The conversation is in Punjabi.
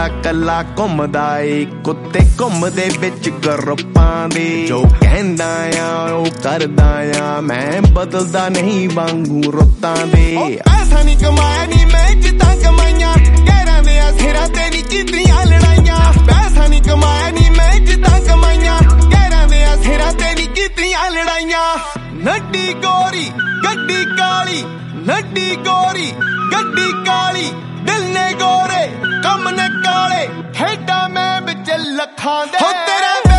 ਤਾਂ ਕੱਲਾ ਘੁੰਮਦਾ ਏ ਕੁੱਤੇ ਘੁੰਮਦੇ ਵਿੱਚ ਗਰੁੱਪਾਂ ਦੇ ਜੋ ਕਹਿੰਦਾ ਆ ਉਹ ਕਰਦਾ ਆ ਮੈਂ ਬਦਲਦਾ ਨਹੀਂ ਵਾਂਗੂ ਰੁੱਤਾਂ ਦੇ ਪੈਸਾ ਨਹੀਂ ਕਮਾਇਆ ਨੀ ਮੈਂ ਜਿੱਦਾਂ ਕਮਾਈਆਂ ਗੈਰਾਂ ਦੇ ਸਿਰਾਂ ਤੇ ਨੀ ਕੀਤੀਆਂ ਲੜਾਈਆਂ ਪੈਸਾ ਨਹੀਂ ਕਮਾਇਆ ਨੀ ਮੈਂ ਜਿੱਦਾਂ ਕਮਾਈਆਂ ਗੈਰਾਂ ਦੇ ਸਿਰਾਂ ਤੇ ਨੀ ਕੀਤੀਆਂ ਲੜਾਈਆਂ ਨੱਡੀ ਗੋਰੀ ਗੱਡੀ ਕਾਲੀ ਨੱਡੀ ਗੋਰੀ ਗੱਡੀ ਕਾਲੀ ਦਿਲ ਨੇ ਗੋਰੇ ਕੰਮ ਨੇ ਕਾਲੇ ਖੇਡਾਂ ਮੈਂ ਵਿੱਚ ਲੱਖਾਂ ਦੇ ਹੋ ਤੇਰਾ